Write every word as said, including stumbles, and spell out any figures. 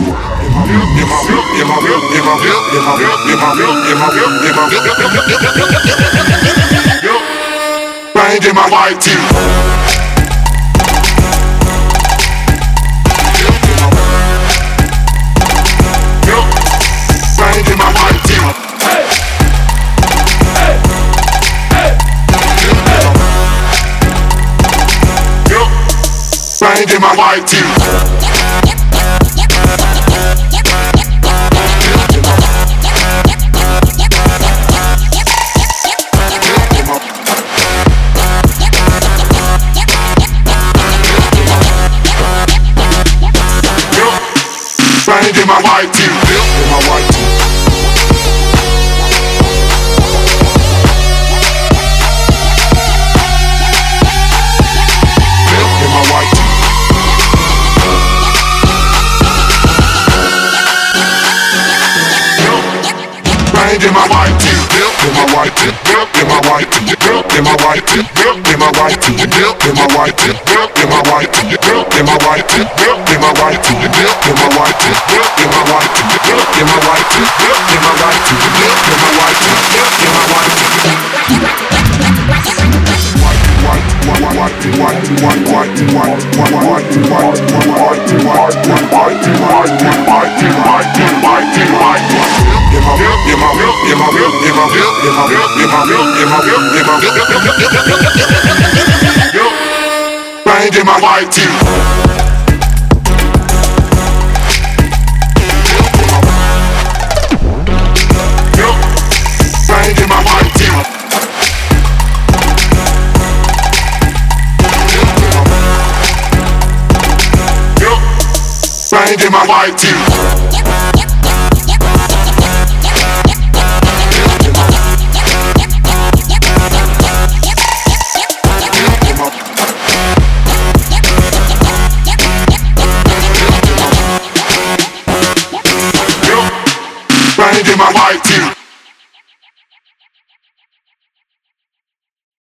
Bang in my white tee. Bang in my white tee. Hey, hey, hey, bang in my white tee. Bang in my white tee, in my white tee. In my white tee. Bang in my white tee, in my white tee, in my white tee, in my white tee, in my white tee, in my white tee, in my white tee, in my white tee, in my white tee, in my white tee, in my white tee, in my white tee, in my white tee, in my white tee, in my white Bang in my white tee. Bang in my white tee. Bang in my white tee. Bang in my white tee.